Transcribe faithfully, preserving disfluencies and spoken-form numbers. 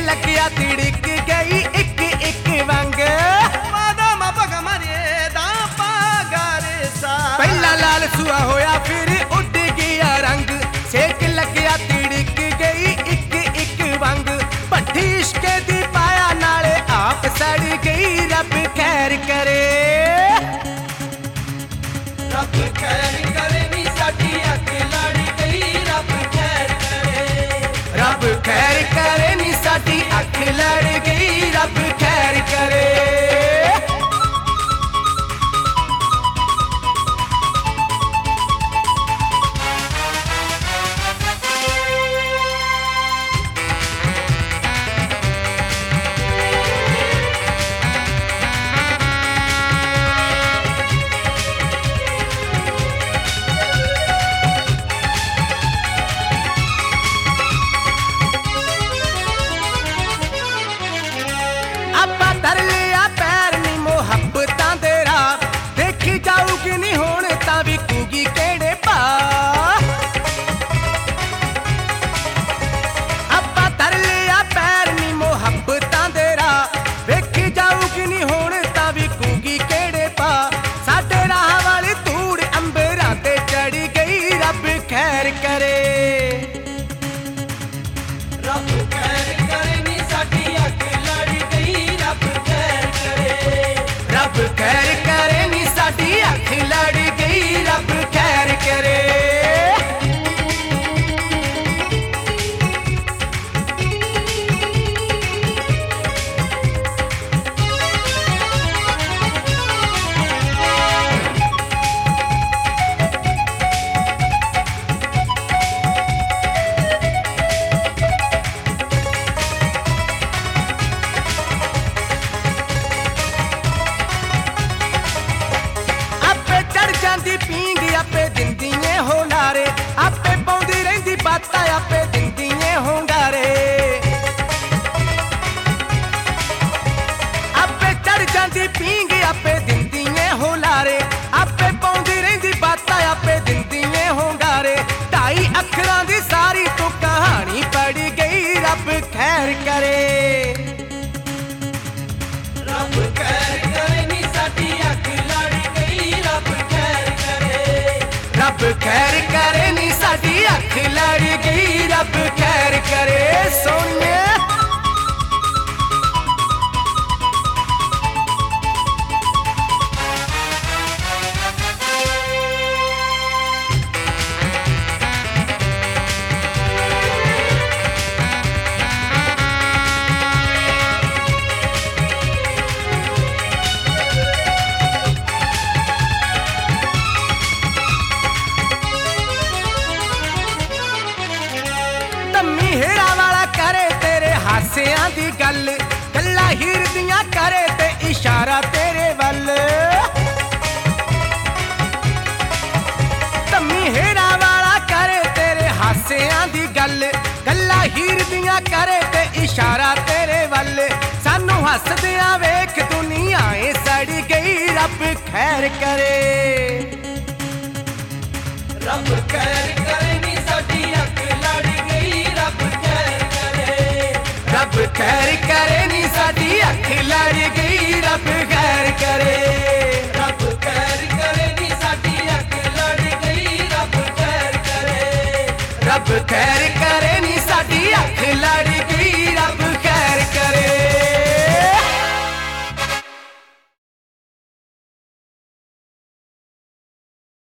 लगिया तिड़क गई एक एक वंग पहला लाल सुआ होया फिर उड़ गया रंग सेक लगिया तिड़क गई एक एक वंग भट्ठी इश्के दी पाया नाले आप सड़ गई रब खैर करे रब खैर करे नी साडी अख लड़ गई रब खैर करे रब खैर करे नी साडी अख लड़ गई रब खैर करे खैर करे रब खैर करे नी साडी अख लड़ गई रब खैर करे रब खैर करे नी साडी अख लड़ गई रब खैर करे पींग आपे दिंदिए होलारे आपे पौंदी रहिंदी बातां आपे दिंदिए होंगारे आपे चढ़ जांदी पींग आपे दिंदिए होलारे आपे पौंदी रहिंदी बातां आपे दिंदिए होंगारे ढाई अखरां दी सारी तो कहानी पढ़ गई रब खैर करे रब खैर करे नी साडी अख लड़ गई रब रब खैर करे नी साडी अख लड़ गई रब खैर करे सोने हेड़ा वाला करे तेरे हासियां दी गल गल्ला हीर दियां करे ते इशारा तेरे वल तम्मी हेड़ा वाला करे तेरे हासियां दी गल गल्ला हीर दियां करे ते इशारा तेरे वल सानू हसदियां वेख दुनिया ए सड़ गई रब खैर करे रब खैर करे नी साडी अख लड़ गई रब खैर करे रब खैर करे नी साडी अख लड़ गई